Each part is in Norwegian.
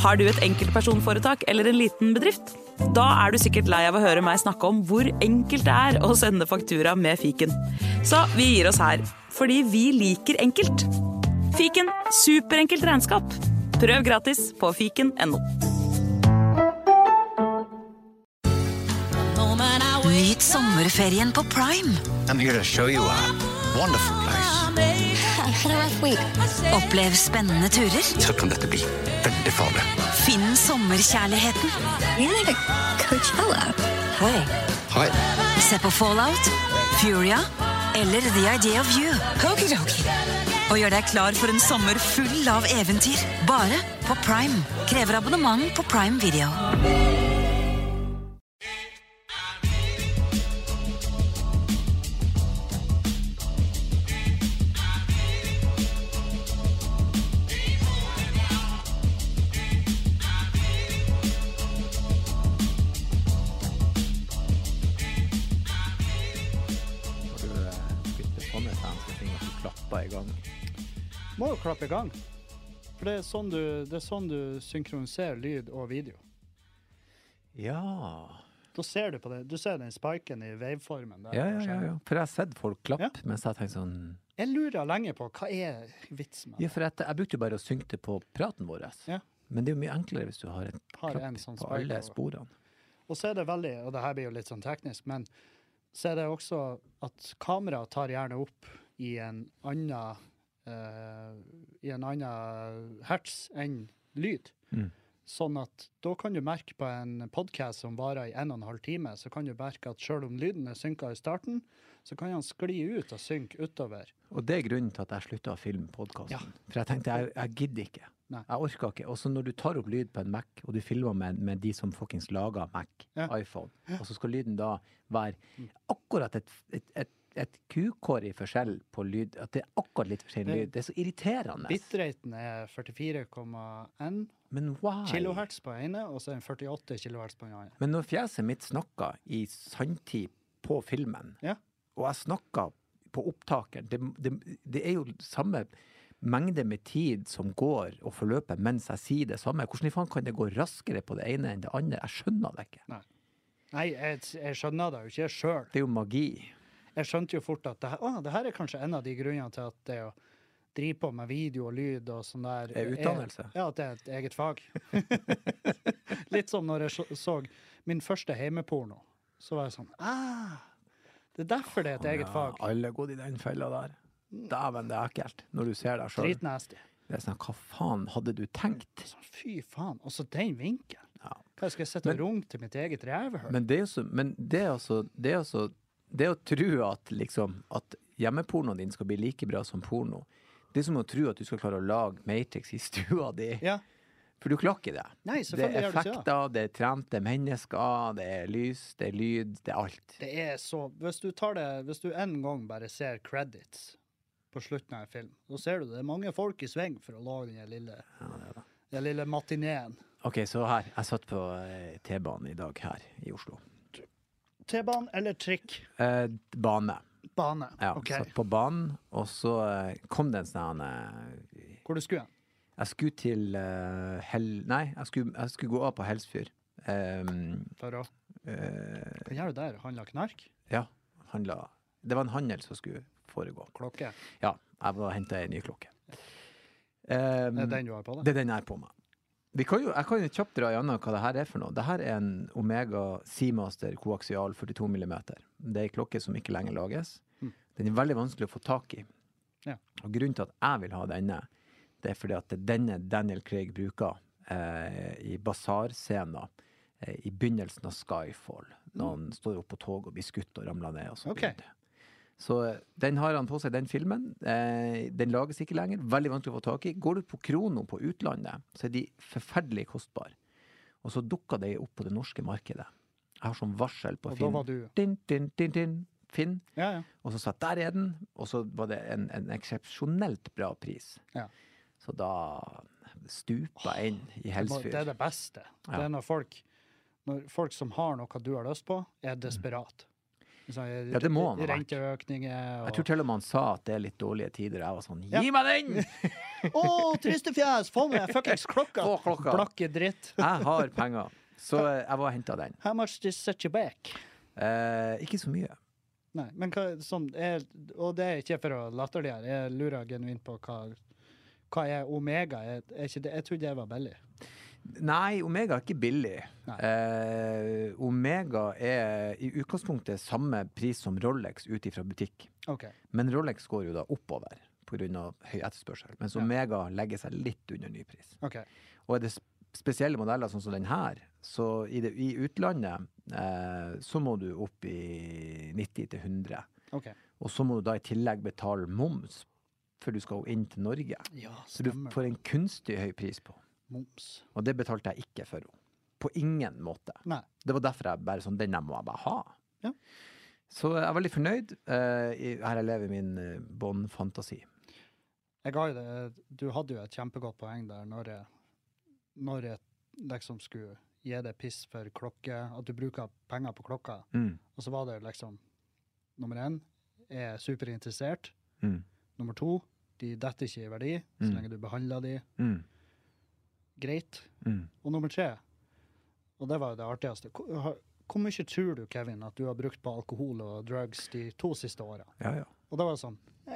Har du et enkeltpersonforetak eller en liten bedrift? Da du sikkert lei av å høre meg snakke om hvor enkelt det å sende faktura med fiken. Så vi gir oss her, fordi vi liker enkelt. Fiken, superenkelt regnskap. Prøv gratis på fiken.no. Nyt sommerferien på Prime. I'm here to show you a wonderful place. Had a rough week. Opplev spennende turer. Så kan dette bli veldig farlig. Finn sommerkjærligheten. You're like a Coachella. Hei. Hei. Se på Fallout, Furia eller The Idea of You. Okidoki. Og gjør deg klar for en sommer full av eventyr. Bare på Prime. Krever abonnement på Prime Video. Må jo klappe I gang. For det sånn du synkroniserer lyd og video. Ja. Da ser du på det. Du ser den spiken I waveformen der. Ja. For jeg har sett folk klappe, mens jeg tenker sånn... Jeg lurer lenge på, hva vitsen med det? Ja, for jeg brukte bare å synke det på praten vår. Ja. Men det jo mye enklere hvis du har en klapp sånn på alle sporene. Og så det veldig, og det her blir jo litt sånn teknisk, men så det også at kamera tar gjerne opp I en annen hertz enn lyd. Sånn at da kan du merke på en podcast som varer I 1,5 time, så kan du merke at selv om lyden synket I starten, så kan han skli ut og synke utover. Og det grunnen til at jeg sluttet å filme podcasten. Ja. For jeg tenkte, jeg gidder ikke. Nei. Jeg orker ikke. Og så når du tar opp lyd på en Mac, og du filmer med de som fucking lager Mac, iPhone, og så skal lyden da være akkurat et kukår I forskjell på lyd, at det akkurat litt forskjellig lyd. Det så irriterende. Bitraten 44,1 kilohertz på ene, og så 48 kilohertz på den andre. Men når fjeset mitt snakker I sandtid på filmen, og jeg snakker på opptaker, det jo samme mengde med tid som går og forløper mens jeg sier det samme. Hvordan I faen kan det gå raskere på det ene enn det andre? Jeg skjønner det ikke. Nei, jeg skjønner det jo ikke selv. Det jo magi. Jeg skjønte jo fort at det her kanskje en av de grunnene til at det å drive på med video og lyd og sånn der... utdannelse? Ja, at det et eget fag. Litt som når jeg så min første heimeporno, så var jeg sånn, det derfor det et eget fag. Alle går I den fella der. Dæven, det ekkelt, når du ser deg selv. Dritnasty. Det sånn, hva faen hadde du tenkt? Sånn, fy faen, og så den vinkel. Ja. Hva skal jeg sette rom til mitt eget rævehøl? Men det jo så, det å tro at, liksom, at hjemmepornoen din skal bli like bra som porno, det som å tro at du skal klare å lage Matrix I stua di. Ja. For du klarer ikke det. Nei, selvfølgelig gjør du ikke det. Det effekter, det trente mennesker, det lys, det lyd, det alt. Det så, hvis du en gang bare ser credits på slutten av en film, så ser du det mange folk I sveng for å lage den lille matineen. Ok, så her, jeg satt på T-banen I dag her I Oslo. T-banen eller trikk? Bane. Bane, ja, ok. Satt på banen, og så kom det en sånn... Hvor du skulle? Jeg skulle til jeg skulle gå av på Helsfyr. For å? Hva gjør du der? Handler knark? Ja, det var en handel som skulle foregå. Klokke? Ja, jeg var hentet en ny klokke. Det den du har på deg? Det den jeg på meg. Jeg kan jo kjapt dra gjennom hva det her for noe. Det her en Omega Seamaster koaxial 42 mm. Det en klokke som ikke lenger lages. Den veldig vanskelig å få tak I. Ja. Og grunnen til at jeg vil ha denne, det fordi at denne Daniel Craig bruker I bazarscener I begynnelsen av Skyfall, når han står opp på tog og blir skutt og ramler ned og så videre. Så den har han på seg, den filmen. Den lages ikke lenger, veldig vanskelig å få tak I. Går du på Krono på utlandet, så de forferdelig kostbare. Og så dukker de opp på det norske markedet. Jeg har sånn varsel på Finn. Og da var du? Din, Finn. Ja. Og så satt der den, og så var det en eksepsjonelt bra pris. Ja. Så da stupa inn I Helsfyr. Det det beste. Ja. Det når folk som har noe du har lyst på, desperat. Ja, det må han ha vært. Renteøkninger. Jeg tror til og med han sa at det er litt dårlige tider. Jeg var sånn, gi meg den! Triste fjes! Få meg fuckings klokka! Blakke dritt. Jeg har penger. Så jeg var og hentet den. How much does set you back? Ikke så mye. Nei, men og det er ikke for å latterligere. Jeg lurer genuint på hva er Omega? Jeg trodde det var billig. Nei, Omega er ikke billig. Omega er i utgangspunktet samme pris som Rolex ut ifra butikk. Okay. Men Rolex går jo da oppover på grunn av høy etterspørsel. Mens Omega legger seg litt under ny pris. Okay. Og er det spesielle modeller sånn som den her, så i utlandet så må du opp i 90-100. Okay. Og så må du da i tillegg betale moms før du skal inn til Norge. Ja, så du får en kunstig høy pris på. Moms. Og det betalte jeg ikke for henne. På ingen måte. Nei. Det var derfor jeg bare sånn, den må jeg bare ha. Ja. Så jeg er veldig fornøyd. Her jeg lever min båndfantasi. Jeg ga jo det, du hadde jo et kjempegodt poeng der når jeg liksom skulle gi deg piss for klokke, at du bruker penger på klokka. Og så var det liksom, nummer 1, er superinteressert. Nummer 2, de detter ikke i verdi, så lenge du behandler de. Greit. Og nummer 3, og det var jo det artigste, hvor mye tror du, Kevin, at du har brukt på alkohol og drugs de 2 siste årene? Ja. Og da var det sånn,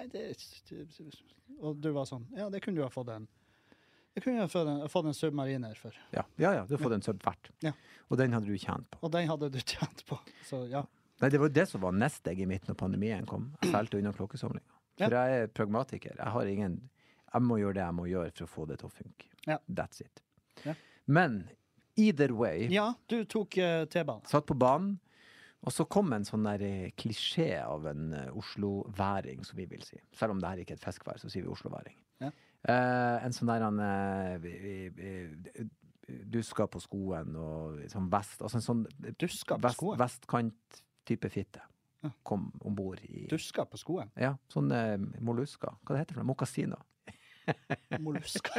og du var sånn, ja, det kunne du ha fått fått en submariner for. Ja, du har fått en sub hvert. Ja. Og den hadde du tjent på. Og den hadde du tjent på, så ja. Nei, det var det som var neste i midten av pandemien kom. Jeg felte unna klokkesamlinga. For jeg er pragmatiker. Jeg må gjøre det jeg må gjøre for å få det til å funke. Ja. That's it. Ja. Men, either way... Ja, du tok T-banen. Satt på banen, og så kom en sånn der klisjé av en Oslo-væring, som vi vil si. Selv om det her ikke er et fiskvær, så sier vi Oslo-væring. Ja. En sånn der dusker på skoen og sånn vest, altså en sånn dusker på skoen? Vestkant type fitte. Kom ombord i... Dusker på skoen? Ja, sånn mollusker. Hva det heter for det? Mokassiner. Mollusker.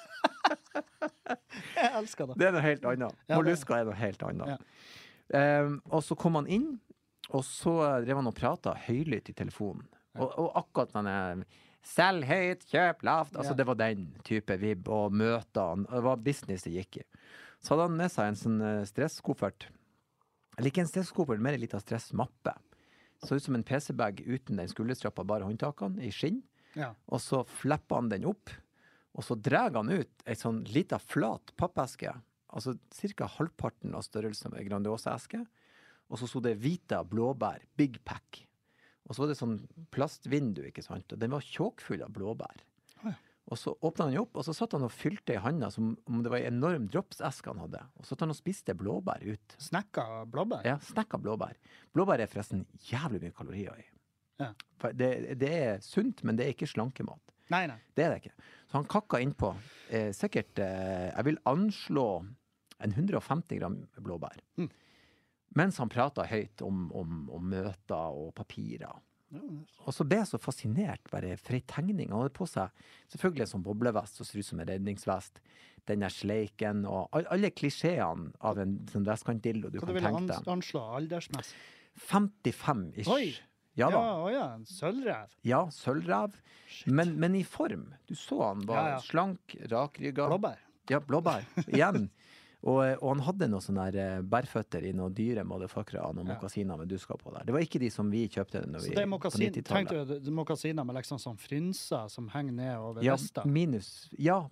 Jeg elsker det. Det er noe helt annet. Mollusker er noe helt annet. Ja. Og så kom han inn, og så drev han og pratet høylytt i telefonen. Og akkurat denne selg høyt, kjøp lavt, altså det var den type vibb og møter. Det var business det gikk i. Så hadde han med seg en sånn stresskoffert. Eller ikke en stresskoffert, mer en liten stressmappe. Så ut som en PC-bag uten den skulderstrappa, bare håndtakene i skinn. Ja. Og så flipper han den opp, og så drar han ut en sånn liten flat pappeske, altså cirka halvparten av størrelsen av en Grandiosa-eske, og så det hvite blåbær, Big Pack. Og så var det sånn plastvindu, ikke sant? Og den var tjåkfull av blåbær. Ja. Og så åpnet han opp, og så satt han og fylte i handa som om det var en enorm dropseske han hadde. Og så satt han og spiste blåbær ut. Snekka blåbær? Ja, snekka blåbær. Blåbær er forresten jævlig mye kalorier i. Ja. Det er sunt, men det er ikke slankemat. Nei. Det er det ikke. Så han kakka innpå sikkert, jeg vil anslå en 150 gram blåbær. Mens han pratet høyt om møter og papirer. Og så ble jeg så fascinert bare for en tegning. Han hadde på seg selvfølgelig en sånn boblevest som ser ut som en redningsvest. Den der sleiken og alle klisjeene av en sånn vestkantdildo du kan tenke deg. Hva du vil anslå aldersmessig? 55-ish. Oi! Ja da. Ja, en sølvrev. Ja, sølvrev. Men i form. Du så han var slank, rakrygga. Blåbær. Ja, blåbær. Igjen. Og han hadde noen sånne bærføtter i noen dyre motherfuckere og noen mokassiner med dusker på der. Det var ikke de som vi kjøpte når vi på 90-tallet. Tenkte du mokassiner med liksom sånn frynser som henger ned over rista? Minus. Ja,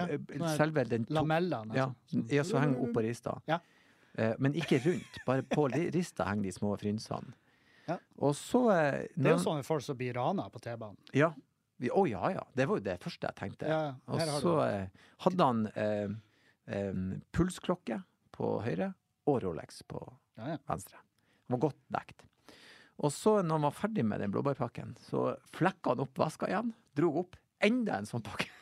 selve den... Lamellene. Ja, så henger opp på rista. Ja. Men ikke rundt. Bare på rista henger de små frynsene. Ja. Og så... det er jo sånne folk som blir rana på T-banen. Ja. Ja. Det var jo det første jeg tenkte. Ja, og så hadde han... pulsklokke på høyre og Rolex på venstre. Han var godt dekt. Og så når han var ferdig med den blåbærpakken, så flekket han opp vaska igjen, drog opp enda en sånn pakke.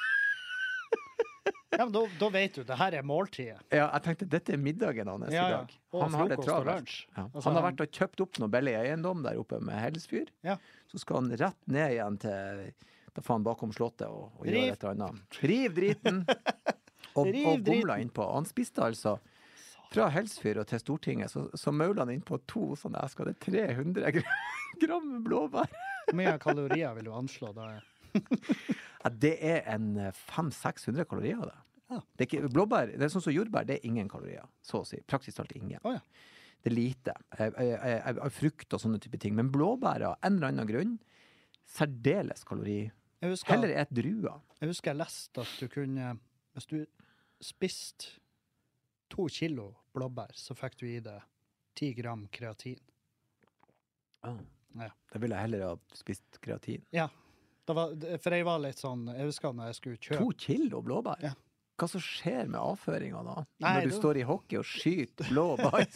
Ja, men da vet du, det her er måltidet. Ja, jeg tenkte, dette er middagen hans i dag. Han har det travelt. Ja. Altså, han har vært og kjøpt opp noe billig eiendom der oppe med Hellesfyr. Ja. Så skal han rett ned igjen til, da får han bakom slottet og gjøre et eller annet. Riv driten! Og gomla innpå. Han spiste altså Fra Helsfyr og til Stortinget, så mauler han inn på 2 sånne esker. Det 300 gram blåbær. Hvor mye kalorier vil du anslå da? Ja, det en 500-600 kalorier da. Ja. Det ikke, blåbær, det sånn som jordbær, det ingen kalorier, så å si. Praktisk talt ingen. Oh, ja. Det lite. Frukt og sånne type ting. Men blåbær av en eller annen grunn, særdeles kalori. Heller druer. Jeg husker jeg leste at du kunne, hvis du spiste 2 kilo blåbær, så fikk du i det 10 gram kreatin. Ja. Da ville jeg heller ha spist kreatin. Ja, for jeg var litt sånn, jeg husker når jeg skulle kjøpe 2 kilo blåbær? Ja. Hva som skjer med avføringa da? Nei, når du står i hockey og skyter blå bæs?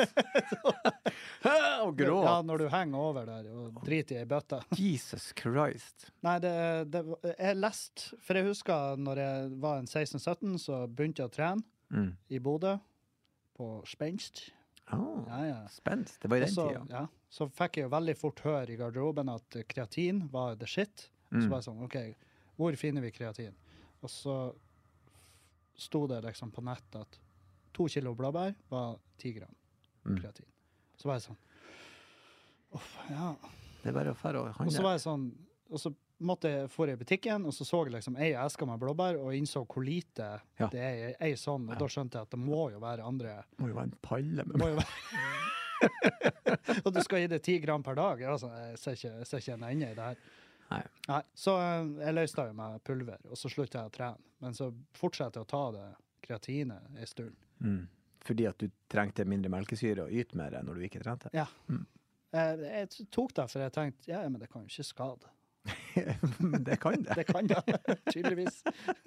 Og gråt. Ja, når du henger over der og driter i bøtta. Jesus Christ. Nei, jeg leste, for jeg husker når jeg var en 16-17, så begynte jeg å trene i Bodø, på Spenst. Spenst, det var i den tida. Ja, så fikk jeg jo veldig fort høre i garderoben at kreatin var the shit. Så var jeg sånn, ok, hvor finner vi kreatin? Og så sto det liksom på nett at 2 kilo blåbær var 10 gram kreatin. Så var jeg sånn, ja. Det bare å fære å handle. Og så var jeg sånn, og så måtte jeg få i butikken, og så så jeg liksom ei eske med blåbær, og innså hvor lite det ei sånn, og da skjønte jeg at det må jo være andre. Det må jo være en palle med Og du skal gi det 10 gram per dag. Altså, jeg ser ikke en ende i det her. Nei. Så jeg løste jo med pulver, og så sluttet jeg å trene. Men så fortsatte jeg å ta det kreatinet en stund. Fordi at du trengte mindre melkesyre og yte mer når du ikke trente? Ja. Jeg tok det, for jeg tenkte, men det kan jo ikke skade. Men det kan det. Det kan det, tydeligvis.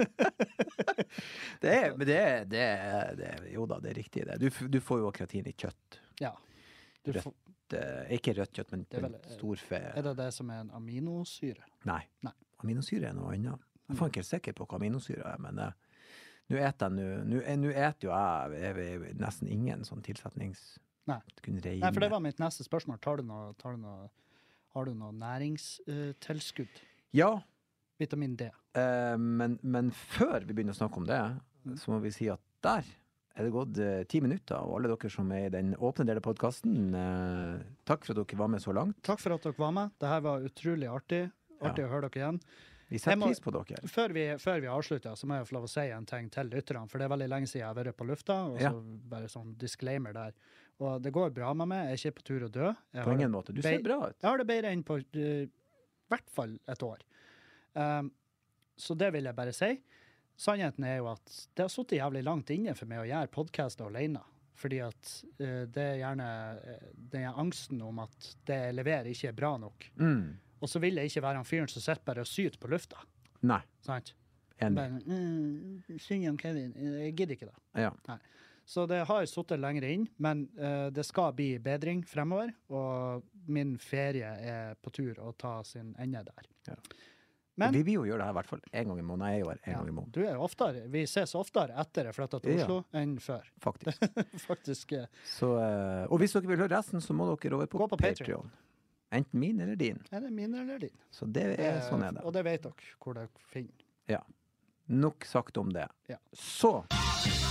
Jo da, det riktig det. Du får jo kreatin i kjøtt. Ja. Ikke rødt kjøtt, men storfe. Er det som en aminosyre? Nei. Aminosyre noe annet. Jeg er ikke helt sikker på hva aminosyre men nå eter jo jeg nesten ingen sånn tilsetnings... Nei, for det var mitt neste spørsmål. Har du noe næringstilskudd? Ja. Vitamin D. Men før vi begynner å snakke om det, så må vi si at der det gått 10 minutter, og alle dere som i den åpne delen av podcasten, takk for at dere var med så langt. Takk for at dere var med. Dette var utrolig artig. Artig å høre dere igjen. Vi setter pris på dere. Før vi avslutter, så må jeg få lov å si en ting til lytterne, for det veldig lenge siden jeg har vært på lufta, og så bare sånn disclaimer der. Og det går bra med meg, jeg ikke på tur å dø. På ingen måte, du ser bra ut. Jeg har det bedre enn på hvert fall et år. Så det vil jeg bare si. Sannheten er jo at det har suttet jævlig langt inne for meg å gjøre podcaster alene. Fordi at det gjerne den angsten om at det jeg leverer ikke bra nok. Og så vil jeg ikke være en fyren som sitter bare og syter på lufta. Nei. Sant? Enig. Syng om Kevin. Jeg gidder ikke det. Ja. Nei. Så det har suttet lenger inn, men det skal bli bedring fremover, og min ferie på tur å ta sin ende der. Ja. Men, vi vil jo gjøre det her i hvert fall en gang i måneden. Jeg er jo her en gang i måneden. Du er oftere, vi ses oftere etter jeg flyttet til Oslo enn før. Faktisk. Så, og hvis dere vil høre resten, så må dere over på Patreon. Enten min eller din. Eller min eller din. Så det sånn er det. Og det vet dere hvor dere finner. Ja. Nok sagt om det. Ja. Så...